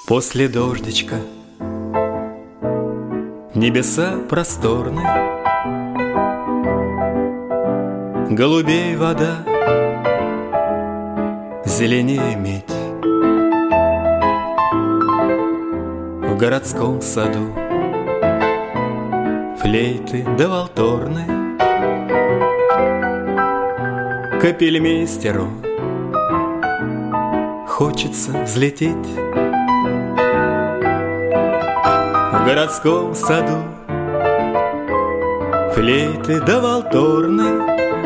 После дождичка небеса просторны, голубей вода, зеленее медь. В городском саду флейты да валторны, капельмейстеру хочется взлететь. В городском саду флейты да валторны,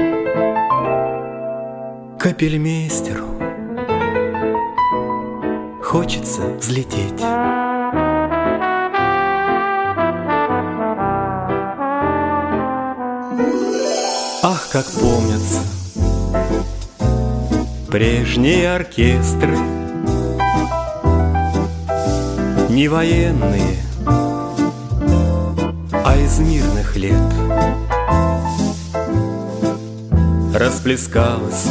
капельмейстеру хочется взлететь. Ах, как помнятся прежние оркестры, не военные, а из мирных лет. Расплескалась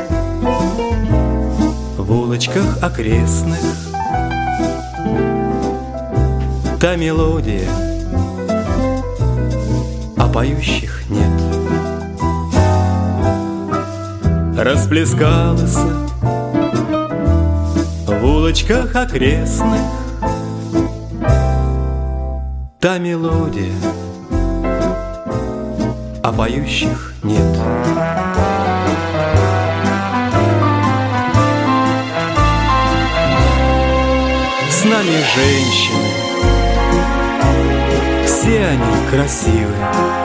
в улочках окрестных та мелодия, а поющих нет. Расплескалась в улочках окрестных та мелодия, а поющих нет. С нами женщины, все они красивы,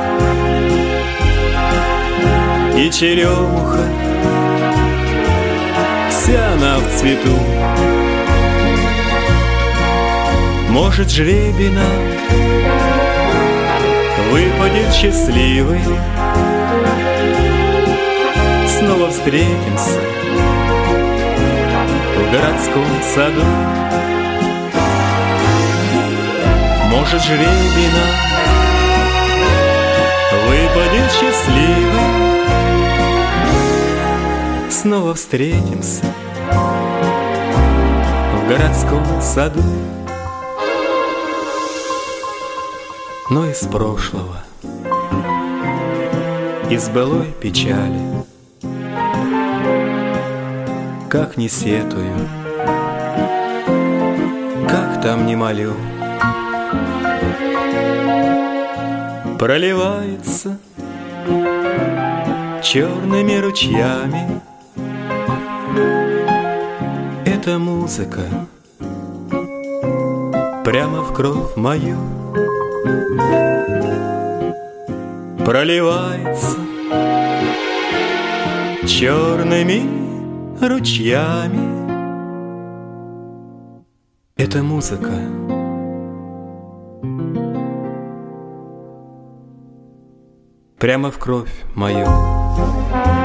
и черемуха, вся она в цвету. Может, жребий нам выпадет счастливый, снова встретимся в городском саду. Может, жребий нам выпадет счастливый, снова встретимся в городском саду. Но из прошлого, из былой печали, как не сетую, как там не молю, проливается черными ручьями эта музыка прямо в кровь мою. Проливается черными ручьями эта музыка прямо в кровь мою.